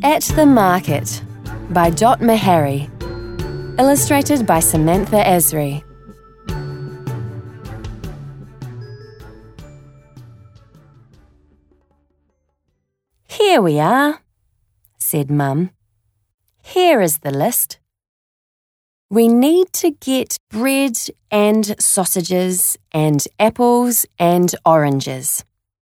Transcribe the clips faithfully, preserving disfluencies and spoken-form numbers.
At the Market by Dot Meharry. Illustrated by Samantha Esri. Here we are, said Mum. Here is the list. We need to get bread and sausages and apples and oranges.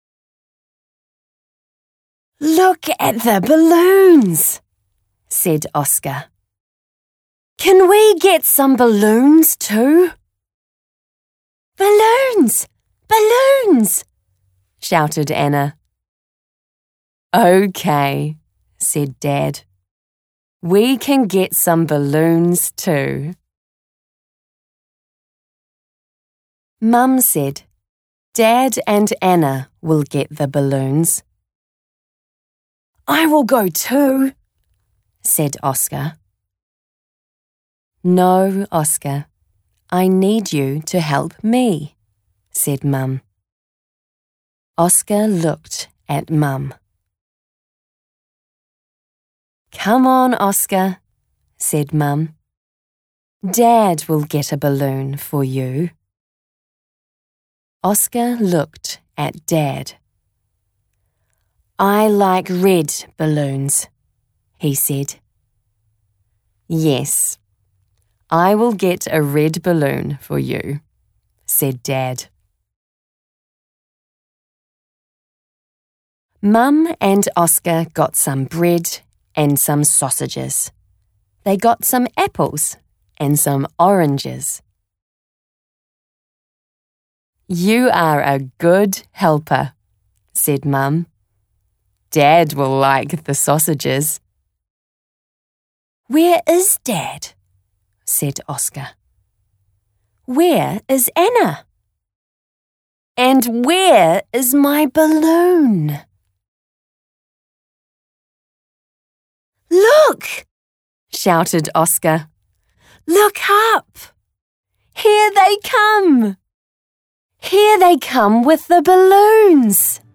Look at the balloons, said Oscar. Can we get some balloons too? Balloons! Balloons! Shouted Anna. OK, said Dad. We can get some balloons too. Mum said, Dad and Anna will get the balloons. I will go too, said Oscar. No, Oscar, I need you to help me, said Mum. Oscar looked at Mum. Come on, Oscar, said Mum. Dad will get a balloon for you. Oscar looked at Dad. I like red balloons, he said. Yes, I will get a red balloon for you, said Dad. Mum and Oscar got some bread and some sausages. They got some apples and some oranges. You are a good helper, said Mum. Dad will like the sausages. Where is Dad? Said Oscar. Where is Anna? And where is my balloon? Look! Shouted Oscar. Look up! Here they come! Here they come with the balloons!